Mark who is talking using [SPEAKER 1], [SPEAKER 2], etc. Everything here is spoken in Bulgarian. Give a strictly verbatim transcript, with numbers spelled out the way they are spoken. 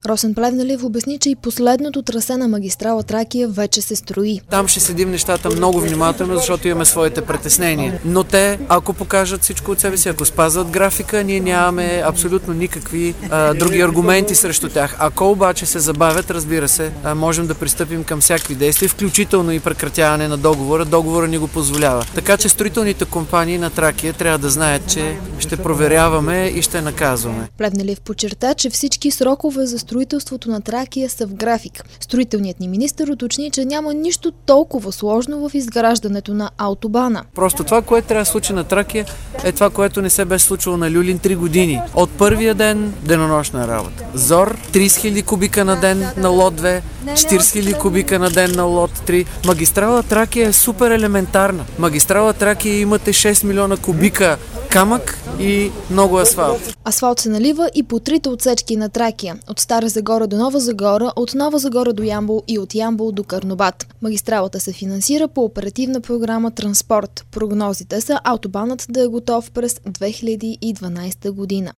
[SPEAKER 1] Росен Плевнелиев обясни, че и последното трасе на магистрала Тракия вече се строи.
[SPEAKER 2] Там ще следим нещата много внимателно, защото имаме своите притеснения. Но те, ако покажат всичко от себе си, ако спазват графика, ние нямаме абсолютно никакви а, други аргументи срещу тях. Ако обаче се забавят, разбира се, а, можем да пристъпим към всякакви действия, включително и прекратяване на договора. Договора ни го позволява. Така че строителните компании на Тракия трябва да знаят, че ще проверяваме и ще наказваме.
[SPEAKER 1] Плевнелиев подчерта, че всички срокове за строителството на Тракия са в график. Строителният ни министър уточни, че няма нищо толкова сложно в изграждането на автобана.
[SPEAKER 2] Просто това, което трябва да случи на Тракия, е това, което не се бе случило на Люлин три години. От първия ден денонощна работа. Зор, трийсет хиляди кубика на ден на лот две, четирийсет хиляди кубика на ден на лот три. Магистрала Тракия е супер елементарна. Магистрала Тракия имате шест милиона кубика камък и много асфалт.
[SPEAKER 1] Асфалт се налива и по трите отсечки на Тракия. От Стара Загора до Нова Загора, от Нова Загора до Ямбол и от Ямбол до Карнобат. Магистралата се финансира по оперативна програма Транспорт. Прогнозите са автобанът да е готов през две хиляди и дванадесета година.